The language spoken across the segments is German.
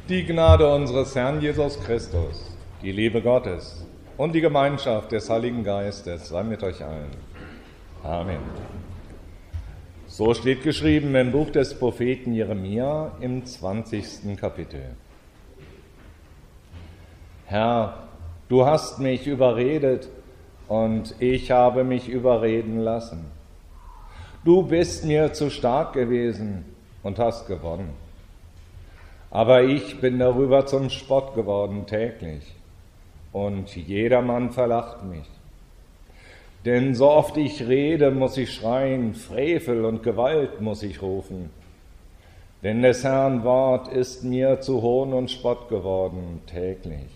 Die Gnade unseres Herrn Jesus Christus, die Liebe Gottes und die Gemeinschaft des Heiligen Geistes sei mit euch allen. Amen. So steht geschrieben im Buch des Propheten Jeremia im 20. Kapitel. Herr, du hast mich überredet und ich habe mich überreden lassen. Du bist mir zu stark gewesen und hast gewonnen. Aber ich bin darüber zum Spott geworden täglich und jedermann verlacht mich. Denn so oft ich rede, muss ich schreien, Frevel und Gewalt muss ich rufen. Denn des Herrn Wort ist mir zu Hohn und Spott geworden täglich.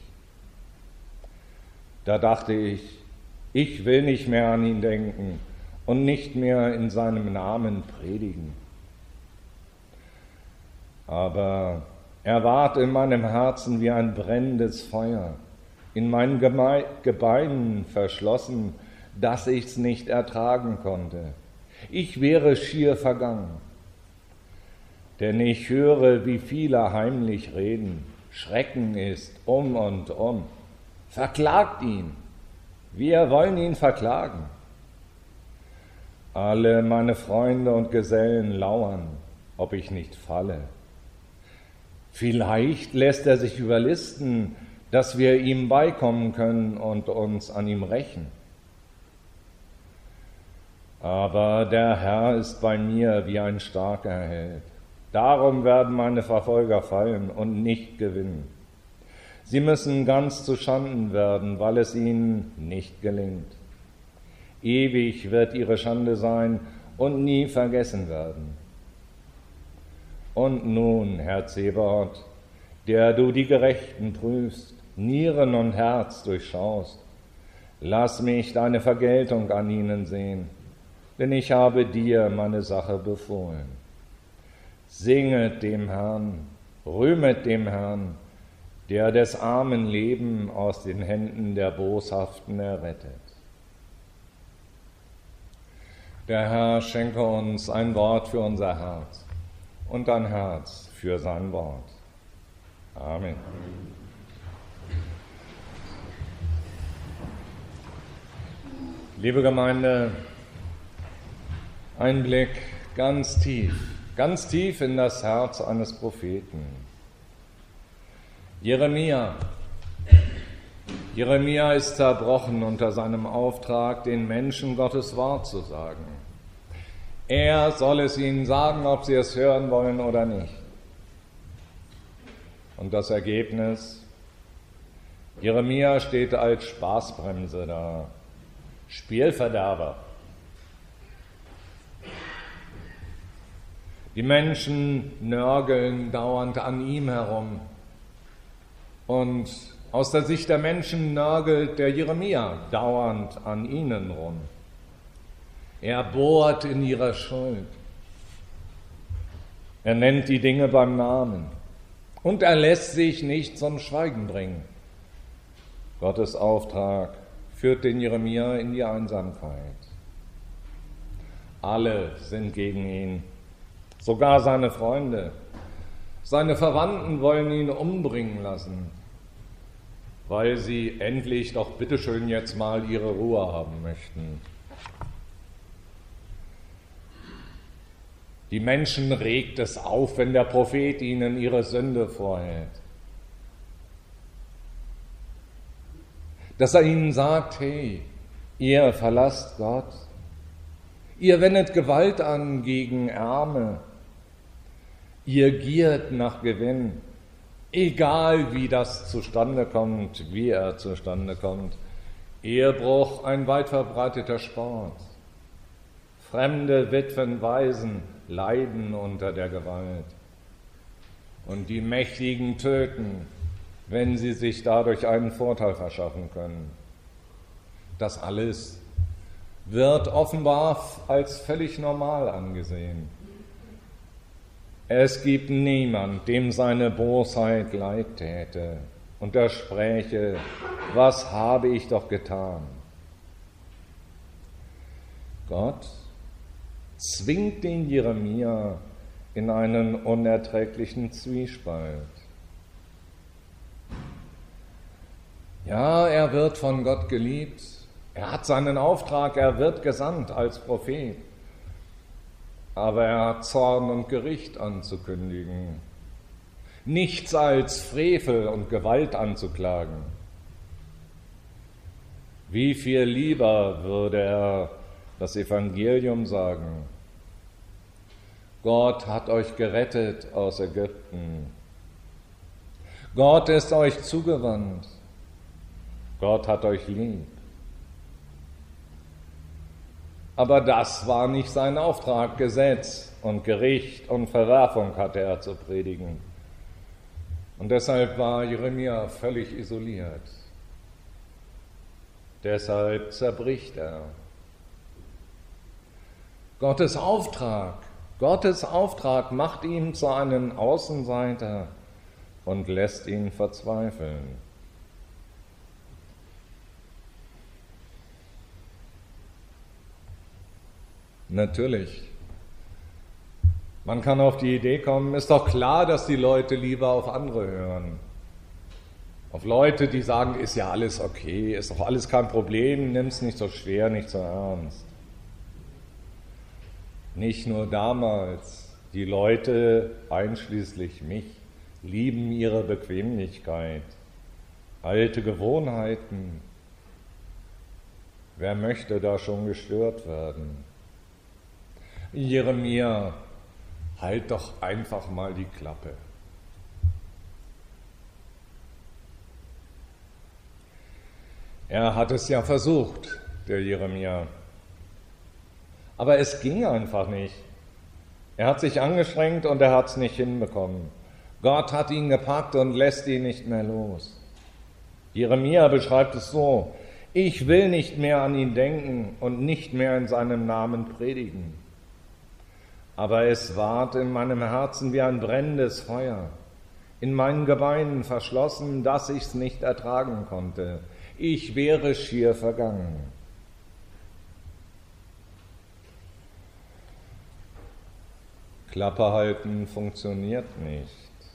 Da dachte ich will nicht mehr an ihn denken und nicht mehr in seinem Namen predigen. Aber er ward in meinem Herzen wie ein brennendes Feuer, in meinen Gebeinen verschlossen, dass ich's nicht ertragen konnte. Ich wäre schier vergangen. Denn ich höre, wie viele heimlich reden. Schrecken ist um und um. Verklagt ihn. Wir wollen ihn verklagen. Alle meine Freunde und Gesellen lauern, ob ich nicht falle. Vielleicht lässt er sich überlisten, dass wir ihm beikommen können und uns an ihm rächen. Aber der Herr ist bei mir wie ein starker Held. Darum werden meine Verfolger fallen und nicht gewinnen. Sie müssen ganz zu Schanden werden, weil es ihnen nicht gelingt. Ewig wird ihre Schande sein und nie vergessen werden. Und nun, Herr Zebaoth, der du die Gerechten prüfst, Nieren und Herz durchschaust, lass mich deine Vergeltung an ihnen sehen, denn ich habe dir meine Sache befohlen. Singet dem Herrn, rühmet dem Herrn, der des armen Leben aus den Händen der Boshaften errettet. Der Herr schenke uns ein Wort für unser Herz und ein Herz für sein Wort. Amen. Liebe Gemeinde, ein Blick ganz tief in das Herz eines Propheten. Jeremia ist zerbrochen unter seinem Auftrag, den Menschen Gottes Wort zu sagen. Er soll es ihnen sagen, ob sie es hören wollen oder nicht. Und das Ergebnis? Jeremia steht als Spaßbremse da, Spielverderber. Die Menschen nörgeln dauernd an ihm herum. Und aus der Sicht der Menschen nörgelt der Jeremia dauernd an ihnen rum. Er bohrt in ihrer Schuld. Er nennt die Dinge beim Namen. Und er lässt sich nicht zum Schweigen bringen. Gottes Auftrag führt den Jeremia in die Einsamkeit. Alle sind gegen ihn, sogar seine Freunde. Seine Verwandten wollen ihn umbringen lassen, weil sie endlich doch bitteschön jetzt mal ihre Ruhe haben möchten. Die Menschen regt es auf, wenn der Prophet ihnen ihre Sünde vorhält. Dass er ihnen sagt, hey, ihr verlasst Gott, ihr wendet Gewalt an gegen Arme, ihr giert nach Gewinn, egal wie das zustande kommt, wie er zustande kommt. Ehebruch, ein weit verbreiteter Sport. Fremde Witwen, Waisen leiden unter der Gewalt. Und die Mächtigen töten, wenn sie sich dadurch einen Vorteil verschaffen können. Das alles wird offenbar als völlig normal angesehen. Es gibt niemand, dem seine Bosheit leid täte und der spräche, was habe ich doch getan? Gott zwingt den Jeremia in einen unerträglichen Zwiespalt. Ja, er wird von Gott geliebt. Er hat seinen Auftrag, er wird gesandt als Prophet. Aber er hat Zorn und Gericht anzukündigen. Nichts als Frevel und Gewalt anzuklagen. Wie viel lieber würde er das Evangelium sagen? Gott hat euch gerettet aus Ägypten. Gott ist euch zugewandt. Gott hat euch lieb. Aber das war nicht sein Auftrag. Gesetz und Gericht und Verwerfung hatte er zu predigen. Und deshalb war Jeremia völlig isoliert. Deshalb zerbricht er. Gottes Auftrag macht ihn zu einem Außenseiter und lässt ihn verzweifeln. Natürlich, man kann auf die Idee kommen, ist doch klar, dass die Leute lieber auf andere hören. Auf Leute, die sagen, ist ja alles okay, ist doch alles kein Problem, nimm's nicht so schwer, nicht so ernst. Nicht nur damals, die Leute, einschließlich mich, lieben ihre Bequemlichkeit, alte Gewohnheiten. Wer möchte da schon gestört werden? Jeremia, halt doch einfach mal die Klappe. Er hat es ja versucht, der Jeremia. Aber es ging einfach nicht. Er hat sich angestrengt und er hat es nicht hinbekommen. Gott hat ihn gepackt und lässt ihn nicht mehr los. Jeremia beschreibt es so: Ich will nicht mehr an ihn denken und nicht mehr in seinem Namen predigen. Aber es ward in meinem Herzen wie ein brennendes Feuer, in meinen Gebeinen verschlossen, dass ich's nicht ertragen konnte. Ich wäre schier vergangen. Klappe halten funktioniert nicht.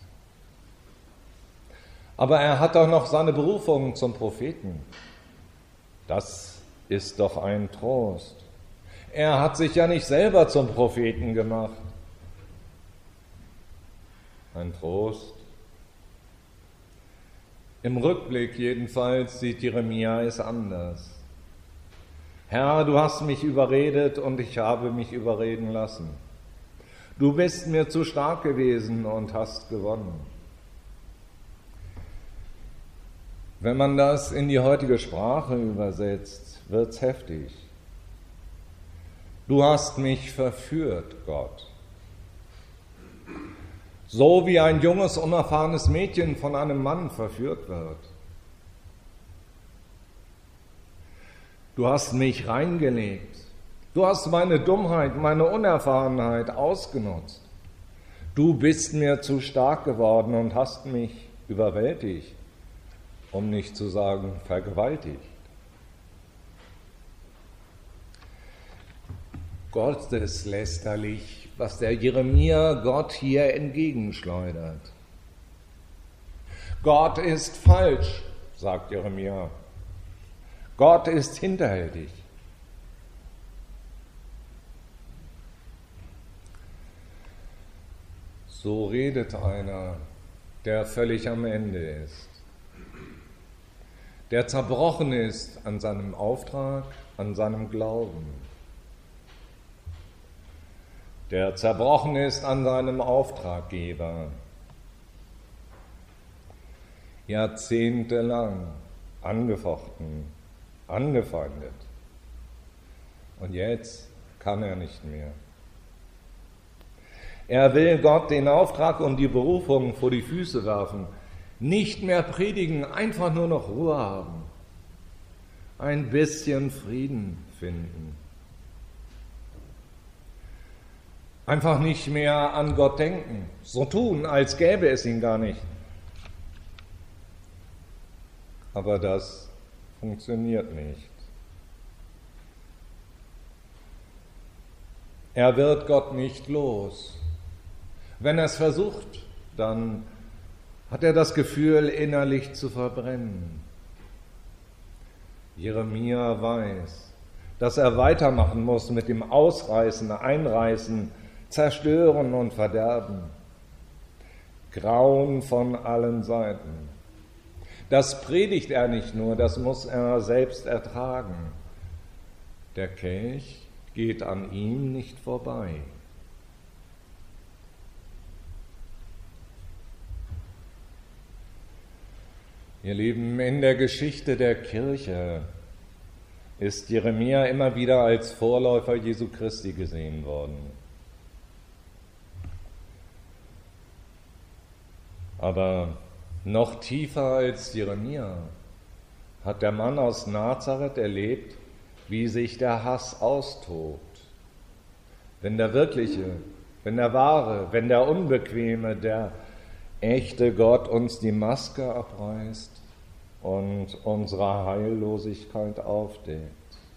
Aber er hat auch noch seine Berufung zum Propheten. Das ist doch ein Trost. Er hat sich ja nicht selber zum Propheten gemacht. Ein Trost. Im Rückblick jedenfalls sieht Jeremia es anders. Herr, du hast mich überredet und ich habe mich überreden lassen. Du bist mir zu stark gewesen und hast gewonnen. Wenn man das in die heutige Sprache übersetzt, wird's heftig. Du hast mich verführt, Gott. So wie ein junges, unerfahrenes Mädchen von einem Mann verführt wird. Du hast mich reingelegt. Du hast meine Dummheit, meine Unerfahrenheit ausgenutzt. Du bist mir zu stark geworden und hast mich überwältigt, um nicht zu sagen vergewaltigt. Gotteslästerlich, was der Jeremia Gott hier entgegenschleudert. Gott ist falsch, sagt Jeremia. Gott ist hinterhältig. So redet einer, der völlig am Ende ist, der zerbrochen ist an seinem Auftrag, an seinem Glauben, der zerbrochen ist an seinem Auftraggeber, jahrzehntelang angefochten, angefeindet. Und jetzt kann er nicht mehr. Er will Gott den Auftrag und die Berufung vor die Füße werfen, nicht mehr predigen, einfach nur noch Ruhe haben, ein bisschen Frieden finden. Einfach nicht mehr an Gott denken, so tun, als gäbe es ihn gar nicht. Aber das funktioniert nicht. Er wird Gott nicht los. Wenn er es versucht, dann hat er das Gefühl, innerlich zu verbrennen. Jeremia weiß, dass er weitermachen muss mit dem Ausreißen, Einreißen, Zerstören und Verderben. Grauen von allen Seiten. Das predigt er nicht nur, das muss er selbst ertragen. Der Kelch geht an ihm nicht vorbei. Ihr Lieben, in der Geschichte der Kirche ist Jeremia immer wieder als Vorläufer Jesu Christi gesehen worden. Aber noch tiefer als Jeremia hat der Mann aus Nazareth erlebt, wie sich der Hass austobt. Wenn der wirkliche, wenn der wahre, wenn der unbequeme, der echte Gott uns die Maske abreißt und unsere Heillosigkeit aufdeckt.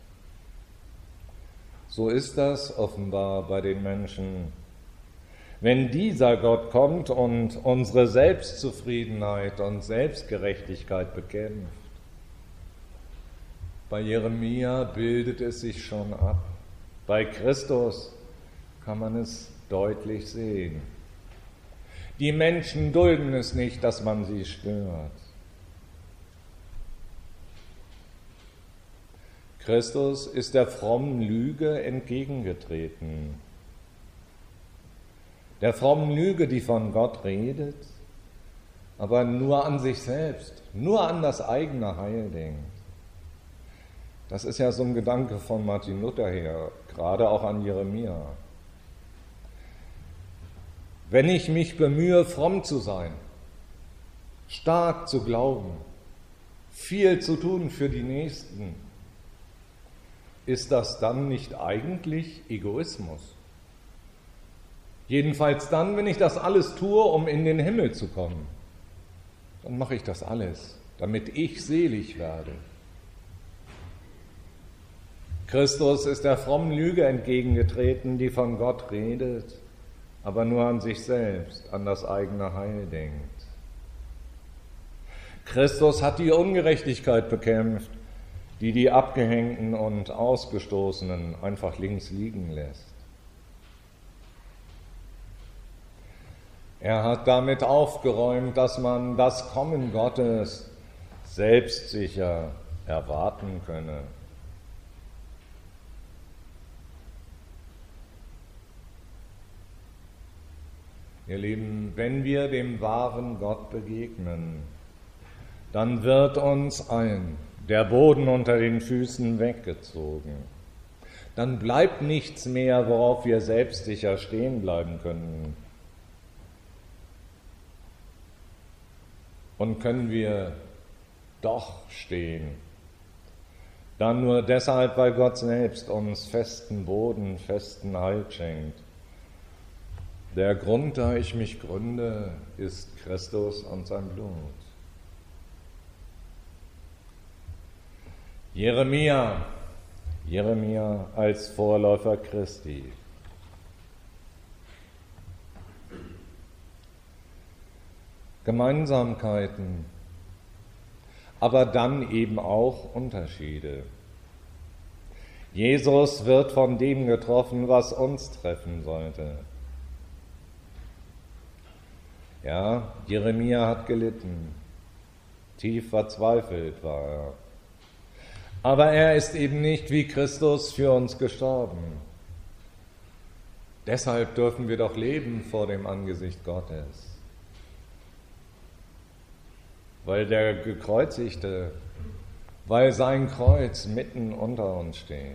So ist das offenbar bei den Menschen. Wenn dieser Gott kommt und unsere Selbstzufriedenheit und Selbstgerechtigkeit bekämpft, bei Jeremia bildet es sich schon ab. Bei Christus kann man es deutlich sehen. Die Menschen dulden es nicht, dass man sie stört. Christus ist der frommen Lüge entgegengetreten. Der frommen Lüge, die von Gott redet, aber nur an sich selbst, nur an das eigene Heil denkt. Das ist ja so ein Gedanke von Martin Luther her, gerade auch an Jeremia. Wenn ich mich bemühe, fromm zu sein, stark zu glauben, viel zu tun für die Nächsten, ist das dann nicht eigentlich Egoismus? Jedenfalls dann, wenn ich das alles tue, um in den Himmel zu kommen. Dann mache ich das alles, damit ich selig werde. Christus ist der frommen Lüge entgegengetreten, die von Gott redet, aber nur an sich selbst, an das eigene Heil denkt. Christus hat die Ungerechtigkeit bekämpft, die die Abgehängten und Ausgestoßenen einfach links liegen lässt. Er hat damit aufgeräumt, dass man das Kommen Gottes selbstsicher erwarten könne. Ihr Lieben, wenn wir dem wahren Gott begegnen, dann wird uns allen der Boden unter den Füßen weggezogen. Dann bleibt nichts mehr, worauf wir selbstsicher stehen bleiben können. Und können wir doch stehen, dann nur deshalb, weil Gott selbst uns festen Boden, festen Halt schenkt. Der Grund, da ich mich gründe, ist Christus und sein Blut. Jeremia als Vorläufer Christi. Gemeinsamkeiten, aber dann eben auch Unterschiede. Jesus wird von dem getroffen, was uns treffen sollte. Ja, Jeremia hat gelitten, tief verzweifelt war er. Aber er ist eben nicht wie Christus für uns gestorben. Deshalb dürfen wir doch leben vor dem Angesicht Gottes. Weil der Gekreuzigte, weil sein Kreuz mitten unter uns steht.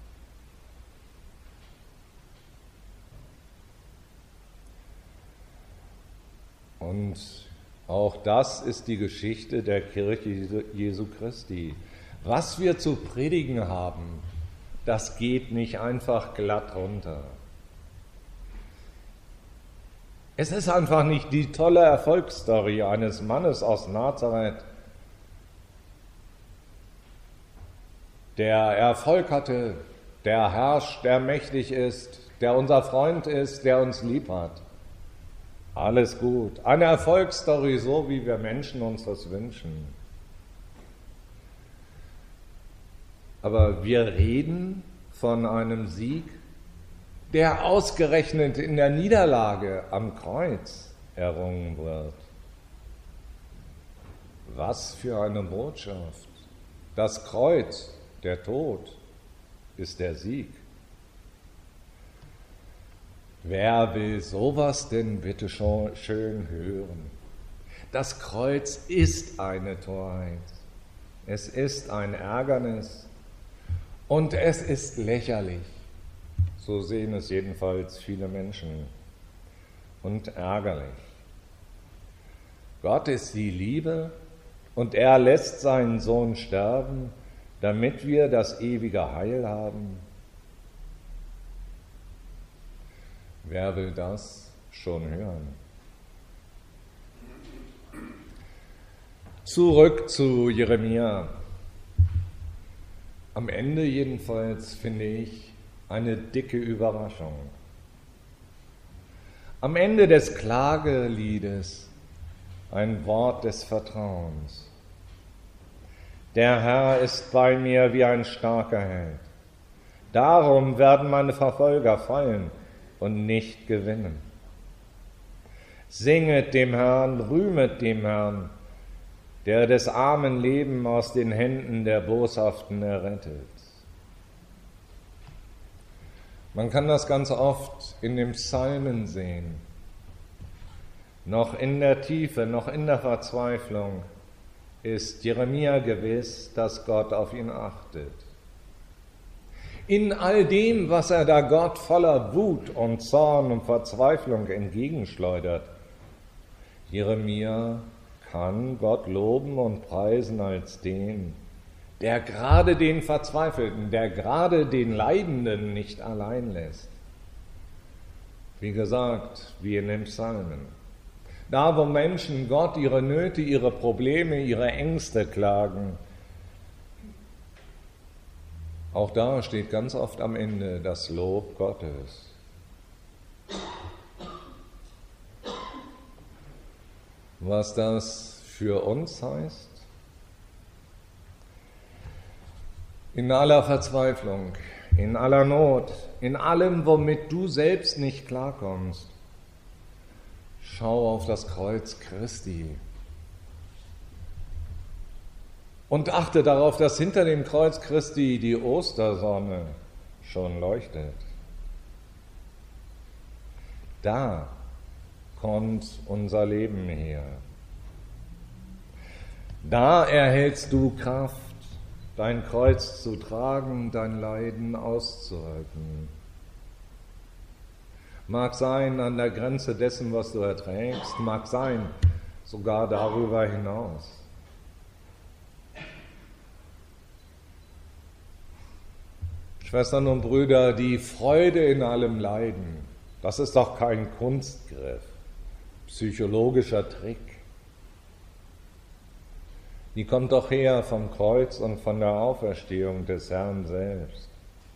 Und auch das ist die Geschichte der Kirche Jesu Christi. Was wir zu predigen haben, das geht nicht einfach glatt runter. Es ist einfach nicht die tolle Erfolgsstory eines Mannes aus Nazareth, der Erfolg hatte, der herrscht, der mächtig ist, der unser Freund ist, der uns lieb hat. Alles gut. Eine Erfolgsstory, so wie wir Menschen uns das wünschen. Aber wir reden von einem Sieg, der ausgerechnet in der Niederlage am Kreuz errungen wird. Was für eine Botschaft! Das Kreuz, der Tod, ist der Sieg. Wer will sowas denn bitte schön hören? Das Kreuz ist eine Torheit. Es ist ein Ärgernis und es ist lächerlich. So sehen es jedenfalls viele Menschen. Und ärgerlich. Gott ist die Liebe und er lässt seinen Sohn sterben, damit wir das ewige Heil haben. Wer will das schon hören? Zurück zu Jeremia. Am Ende jedenfalls finde ich eine dicke Überraschung. Am Ende des Klageliedes ein Wort des Vertrauens. Der Herr ist bei mir wie ein starker Held. Darum werden meine Verfolger fallen und nicht gewinnen. Singet dem Herrn, rühmet dem Herrn, der des armen Leben aus den Händen der Boshaften errettet. Man kann das ganz oft in den Psalmen sehen. Noch in der Tiefe, noch in der Verzweiflung ist Jeremia gewiss, dass Gott auf ihn achtet. In all dem, was er da Gott voller Wut und Zorn und Verzweiflung entgegenschleudert, Jeremia kann Gott loben und preisen als den, der gerade den Verzweifelten, der gerade den Leidenden nicht allein lässt. Wie gesagt, wie in den Psalmen. Da, wo Menschen Gott ihre Nöte, ihre Probleme, ihre Ängste klagen, auch da steht ganz oft am Ende das Lob Gottes. Was das für uns heißt? In aller Verzweiflung, in aller Not, in allem, womit du selbst nicht klarkommst, schau auf das Kreuz Christi und achte darauf, dass hinter dem Kreuz Christi die Ostersonne schon leuchtet. Da kommt unser Leben her. Da erhältst du Kraft, dein Kreuz zu tragen, dein Leiden auszuhalten. Mag sein an der Grenze dessen, was du erträgst, mag sein sogar darüber hinaus. Schwestern und Brüder, die Freude in allem Leiden, das ist doch kein Kunstgriff, psychologischer Trick. Die kommt doch her vom Kreuz und von der Auferstehung des Herrn selbst.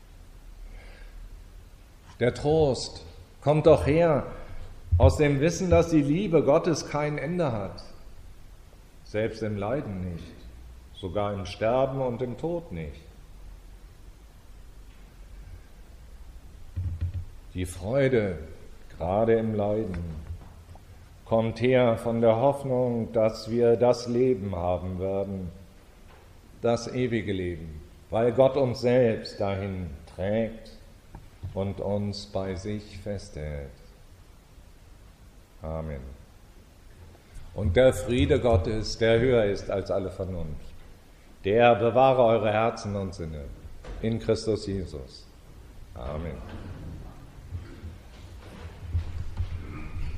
Der Trost kommt doch her aus dem Wissen, dass die Liebe Gottes kein Ende hat, selbst im Leiden nicht, sogar im Sterben und im Tod nicht. Die Freude, gerade im Leiden, kommt her von der Hoffnung, dass wir das Leben haben werden, das ewige Leben, weil Gott uns selbst dahin trägt und uns bei sich festhält. Amen. Und der Friede Gottes, der höher ist als alle Vernunft, der bewahre eure Herzen und Sinne in Christus Jesus. Amen.